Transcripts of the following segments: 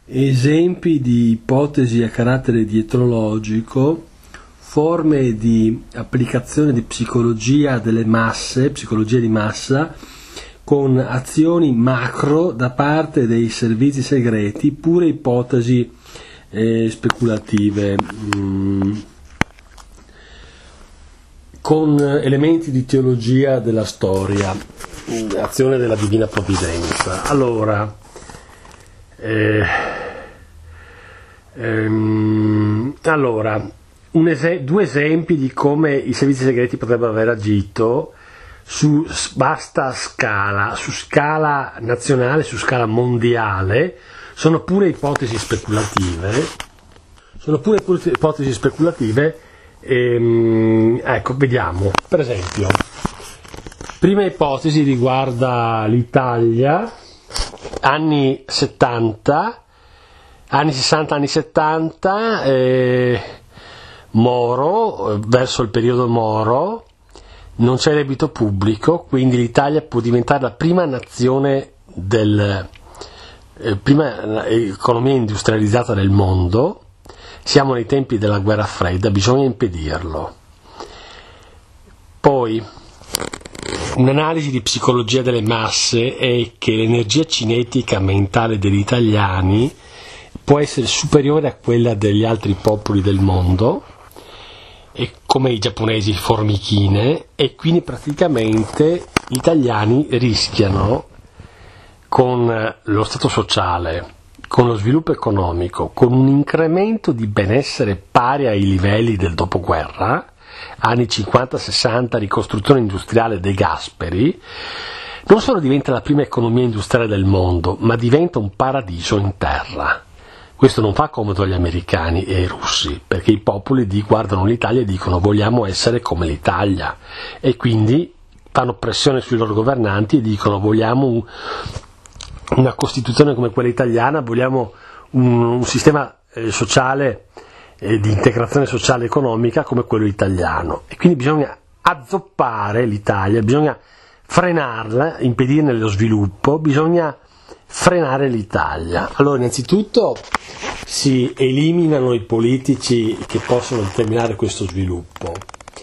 Esempi di ipotesi a carattere dietrologico, forme di applicazione di psicologia delle masse, psicologia di massa, con azioni macro da parte dei servizi segreti, pure ipotesi speculative, con elementi di teologia della storia, azione della divina provvidenza. Allora, due esempi di come i servizi segreti potrebbero aver agito su vasta scala, su scala nazionale, su scala mondiale. Sono pure ipotesi speculative. Ecco, vediamo. Per esempio, prima ipotesi riguarda l'Italia, anni 60, anni 70, Moro, verso il periodo Moro, non c'è debito pubblico, quindi l'Italia può diventare la prima nazione prima economia industrializzata del mondo. Siamo nei tempi della guerra fredda, bisogna impedirlo. Poi, un'analisi di psicologia delle masse è che l'energia cinetica mentale degli italiani può essere superiore a quella degli altri popoli del mondo, e come i giapponesi formichine, e quindi praticamente gli italiani rischiano, con lo stato sociale, con lo sviluppo economico, con un incremento di benessere pari ai livelli del dopoguerra, anni 50-60, ricostruzione industriale De Gasperi, non solo diventa la prima economia industriale del mondo, ma diventa un paradiso in terra. Questo non fa comodo agli americani e ai russi, perché i popoli guardano l'Italia e dicono vogliamo essere come l'Italia, e quindi fanno pressione sui loro governanti e dicono vogliamo una Costituzione come quella italiana, vogliamo un sistema sociale di integrazione sociale e economica come quello italiano, e quindi bisogna azzoppare l'Italia, bisogna frenarla, impedirne lo sviluppo, bisogna frenare l'Italia. Allora, innanzitutto si eliminano i politici che possono determinare questo sviluppo,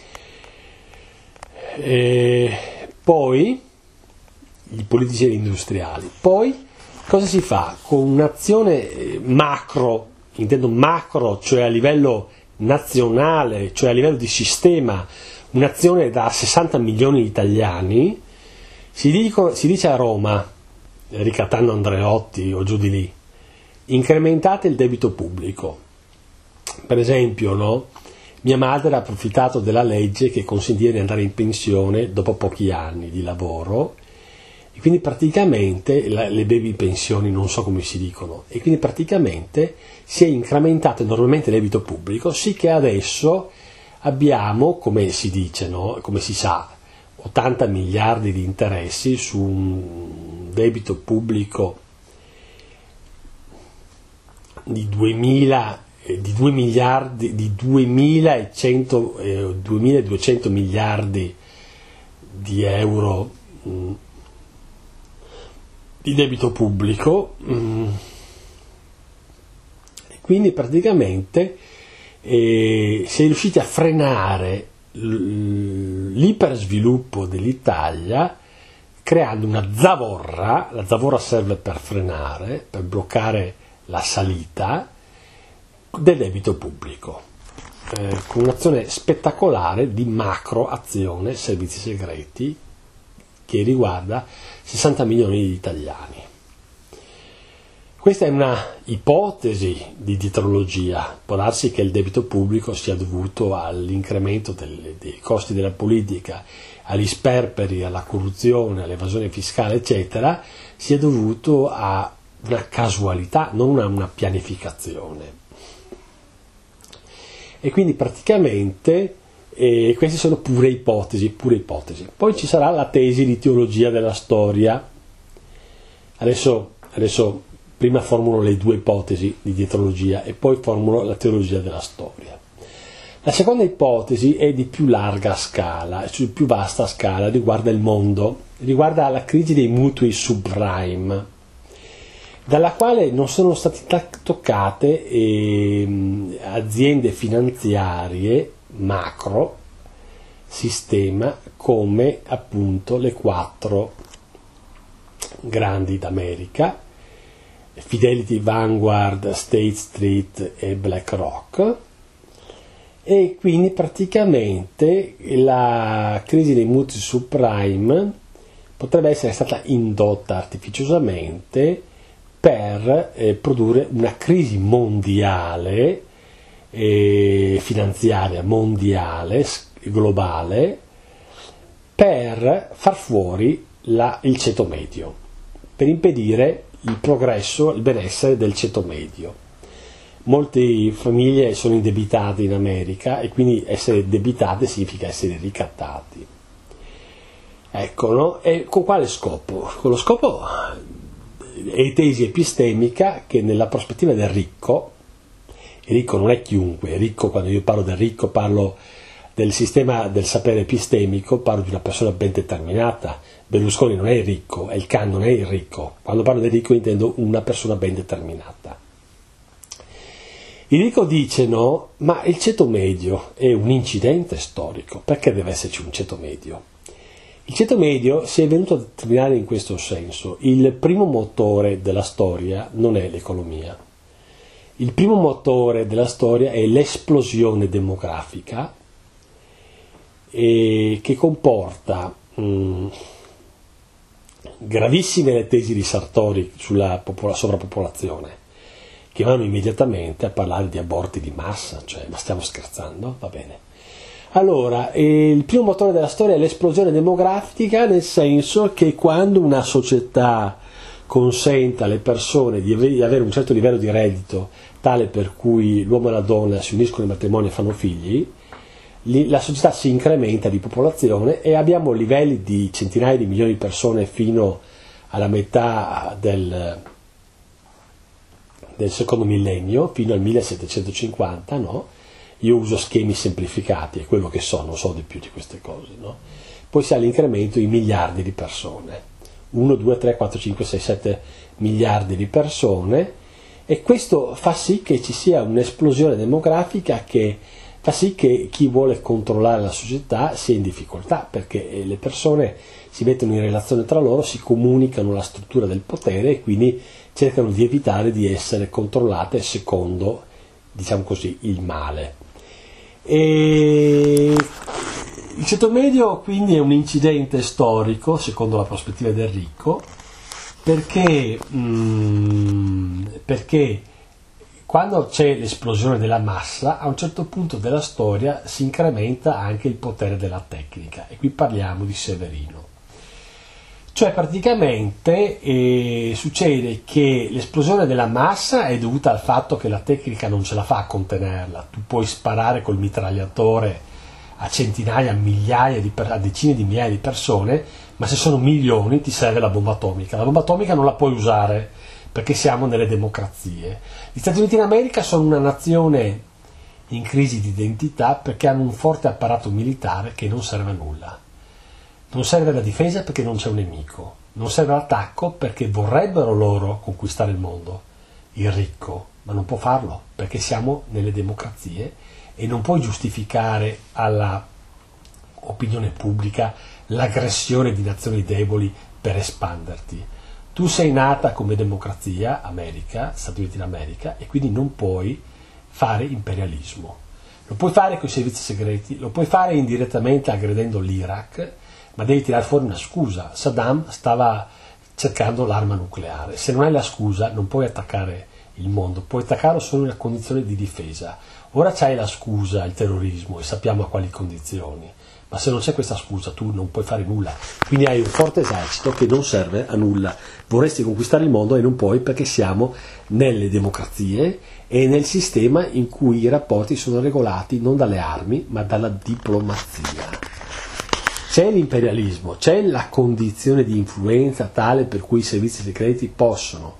poi i politici e gli industriali. Poi cosa si fa? Con un'azione macro, intendo macro, cioè a livello nazionale, cioè a livello di sistema, un'azione da 60 milioni di italiani, si dice a Roma, ricattando Andreotti o giù di lì, incrementate il debito pubblico. Per esempio, no? Mia madre ha approfittato della legge che consentiva di andare in pensione dopo pochi anni di lavoro, e quindi praticamente le baby pensioni, non so come si dicono, e quindi praticamente si è incrementato enormemente il debito pubblico, sì che adesso abbiamo, come si dice, no? Come si sa, 80 miliardi di interessi su un debito pubblico di 2.200 miliardi di euro di debito pubblico, e quindi praticamente si è riusciti a frenare l'ipersviluppo dell'Italia creando una zavorra. La zavorra serve per frenare, per bloccare la salita del debito pubblico, con un'azione spettacolare di macro azione servizi segreti che riguarda 60 milioni di italiani. Questa è una ipotesi di dietrologia. Può darsi che il debito pubblico sia dovuto all'incremento dei costi della politica, agli sperperi, alla corruzione, all'evasione fiscale, eccetera, sia dovuto a una casualità, non a una pianificazione. E quindi praticamente queste sono pure ipotesi. Poi ci sarà la tesi di teologia della storia. Adesso prima formulo le due ipotesi di dietrologia e poi formulo la teologia della storia. La seconda ipotesi è di più larga scala, su più vasta scala, riguarda il mondo, riguarda la crisi dei mutui subprime. dalla quale non sono state toccate aziende finanziarie macro sistema come appunto le 4 grandi d'America, Fidelity, Vanguard, State Street e BlackRock, e quindi praticamente la crisi dei mutui subprime potrebbe essere stata indotta artificiosamente per produrre una crisi mondiale, finanziaria mondiale, globale, per far fuori il ceto medio, per impedire il progresso, il benessere del ceto medio. Molte famiglie sono indebitate in America e quindi essere debitate significa essere ricattati. Ecco, no? E con quale scopo? Con lo scopo è tesi epistemica che nella prospettiva del ricco, il ricco non è chiunque, il ricco, quando io parlo del ricco parlo del sistema del sapere epistemico, parlo di una persona ben determinata. Berlusconi non è il ricco, El Khan non è il ricco. Quando parlo del ricco intendo una persona ben determinata. Il ricco dice no, ma il ceto medio è un incidente storico, perché deve esserci un ceto medio? Il ceto medio si è venuto a determinare in questo senso. Il primo motore della storia non è l'economia. Il primo motore della storia è l'esplosione demografica che comporta gravissime le tesi di Sartori sulla sovrappopolazione, che vanno immediatamente a parlare di aborti di massa, cioè, ma stiamo scherzando? Va bene. Allora, il primo motore della storia è l'esplosione demografica, nel senso che quando una società consente alle persone di avere un certo livello di reddito tale per cui l'uomo e la donna si uniscono in matrimonio e fanno figli, la società si incrementa di popolazione e abbiamo livelli di centinaia di milioni di persone fino alla metà del secondo millennio, fino al 1750, no? Io uso schemi semplificati, è quello che so, non so di più di queste cose, no? Poi si ha l'incremento in miliardi di persone, 1, 2, 3, 4, 5, 6, 7 miliardi di persone, e questo fa sì che ci sia un'esplosione demografica che fa sì che chi vuole controllare la società sia in difficoltà, perché le persone si mettono in relazione tra loro, si comunicano la struttura del potere e quindi cercano di evitare di essere controllate secondo, diciamo così, il male. E il ceto medio quindi è un incidente storico, secondo la prospettiva del ricco, perché quando c'è l'esplosione della massa, a un certo punto della storia si incrementa anche il potere della tecnica, e qui parliamo di Severino. Cioè praticamente succede che l'esplosione della massa è dovuta al fatto che la tecnica non ce la fa a contenerla. Tu puoi sparare col mitragliatore a centinaia, a migliaia, a decine di migliaia di persone, ma se sono milioni ti serve la bomba atomica. La bomba atomica non la puoi usare perché siamo nelle democrazie. Gli Stati Uniti d'America sono una nazione in crisi di identità perché hanno un forte apparato militare che non serve a nulla. Non serve alla difesa perché non c'è un nemico, non serve all'attacco perché vorrebbero loro conquistare il mondo, il ricco, ma non può farlo perché siamo nelle democrazie e non puoi giustificare alla opinione pubblica l'aggressione di nazioni deboli per espanderti. Tu sei nata come democrazia, America, Stati Uniti d'America, e quindi non puoi fare imperialismo. Lo puoi fare con i servizi segreti, lo puoi fare indirettamente aggredendo l'Iraq, ma devi tirare fuori una scusa. Saddam stava cercando l'arma nucleare. Se non hai la scusa non puoi attaccare il mondo, puoi attaccarlo solo in una condizione di difesa. Ora c'hai la scusa, il terrorismo, e sappiamo a quali condizioni, ma se non c'è questa scusa tu non puoi fare nulla, quindi hai un forte esercito che non serve a nulla. Vorresti conquistare il mondo e non puoi perché siamo nelle democrazie e nel sistema in cui i rapporti sono regolati non dalle armi ma dalla diplomazia. C'è l'imperialismo, c'è la condizione di influenza tale per cui i servizi segreti possono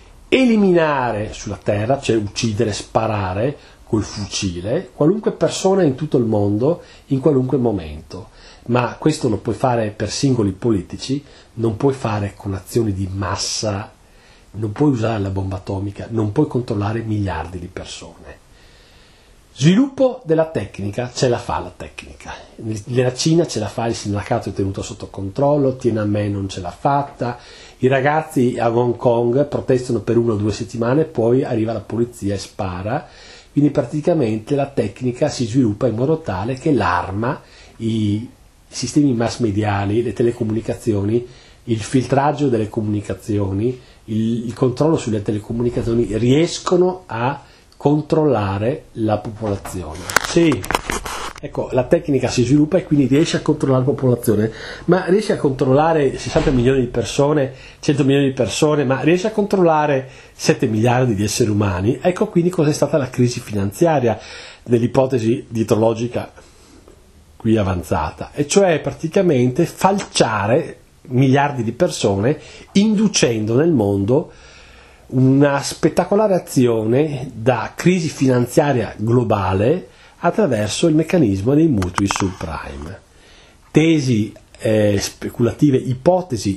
eliminare sulla terra, cioè uccidere, sparare col fucile, qualunque persona in tutto il mondo, in qualunque momento. Ma questo lo puoi fare per singoli politici, non puoi fare con azioni di massa non puoi usare la bomba atomica, non puoi controllare miliardi di persone. Sviluppo della tecnica, ce la fa la tecnica. Nella Cina ce la fa, il sindacato è tenuto sotto controllo, Tiananmen non ce l'ha fatta, i ragazzi a Hong Kong protestano per 1 o 2 settimane, poi arriva la polizia e spara, quindi praticamente la tecnica si sviluppa in modo tale che l'arma, i sistemi mass mediali, le telecomunicazioni, il filtraggio delle comunicazioni, il controllo sulle telecomunicazioni riescono a controllare la popolazione. Sì, ecco, la tecnica si sviluppa e quindi riesce a controllare la popolazione, ma riesce a controllare 60 milioni di persone, 100 milioni di persone, ma riesce a controllare 7 miliardi di esseri umani. Ecco quindi cos'è stata la crisi finanziaria nell'ipotesi dietrologica qui avanzata, e cioè praticamente falciare miliardi di persone inducendo nel mondo una spettacolare azione da crisi finanziaria globale attraverso il meccanismo dei mutui subprime. Tesi speculative, ipotesi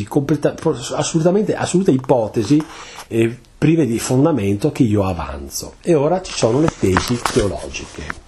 assolute ipotesi prive di fondamento che io avanzo. E ora ci sono le tesi teologiche,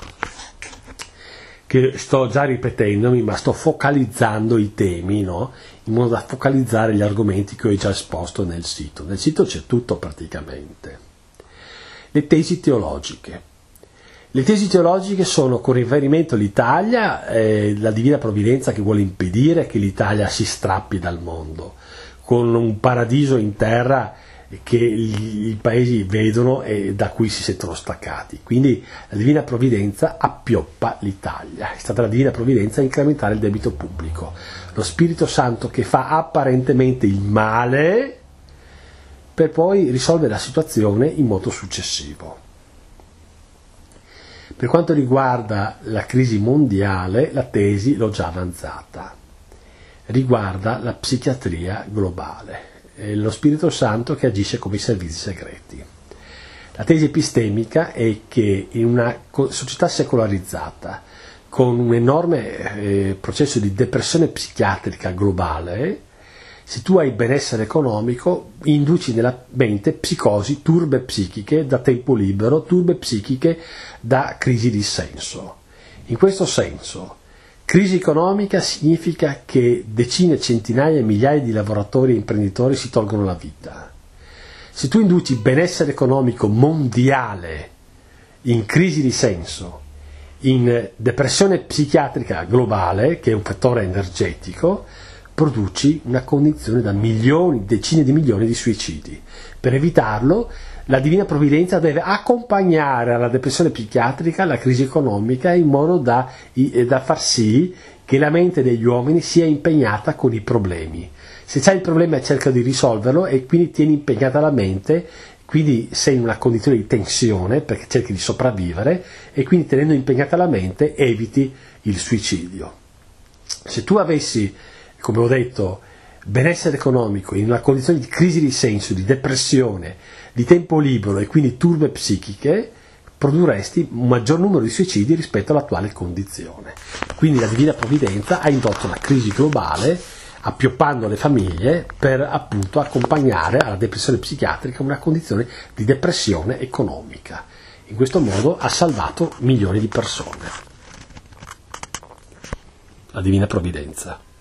che sto già ripetendomi, ma sto focalizzando i temi, no? In modo da focalizzare gli argomenti che ho già esposto nel sito. Nel sito c'è tutto praticamente. Le tesi teologiche. Le tesi teologiche sono con riferimento all'Italia, la divina provvidenza che vuole impedire che l'Italia si strappi dal mondo, con un paradiso in terra che i paesi vedono e da cui si sentono staccati. Quindi la divina provvidenza appioppa l'Italia. È stata la divina provvidenza a incrementare il debito pubblico. Lo Spirito Santo che fa apparentemente il male per poi risolvere la situazione in modo successivo. Per quanto riguarda la crisi mondiale, la tesi l'ho già avanzata. Riguarda la psichiatria globale. Lo Spirito Santo che agisce come i servizi segreti. La tesi epistemica è che in una società secolarizzata, con un enorme processo di depressione psichiatrica globale, se tu hai benessere economico, induci nella mente psicosi, turbe psichiche da tempo libero, turbe psichiche da crisi di senso. In questo senso, crisi economica significa che decine, centinaia, migliaia di lavoratori e imprenditori si tolgono la vita. Se tu induci benessere economico mondiale in crisi di senso, in depressione psichiatrica globale, che è un fattore energetico, produci una condizione da milioni, decine di milioni di suicidi. Per evitarlo, la divina provvidenza deve accompagnare alla depressione psichiatrica la crisi economica in modo da far sì che la mente degli uomini sia impegnata con i problemi. Se c'è il problema cerca di risolverlo e quindi tieni impegnata la mente, quindi sei in una condizione di tensione perché cerchi di sopravvivere e quindi tenendo impegnata la mente eviti il suicidio. Se tu avessi, come ho detto, benessere economico in una condizione di crisi di senso, di depressione, di tempo libero e quindi turbe psichiche, produrresti un maggior numero di suicidi rispetto all'attuale condizione. Quindi la divina provvidenza ha indotto una crisi globale appioppando le famiglie per appunto accompagnare alla depressione psichiatrica una condizione di depressione economica. In questo modo ha salvato milioni di persone. La divina provvidenza.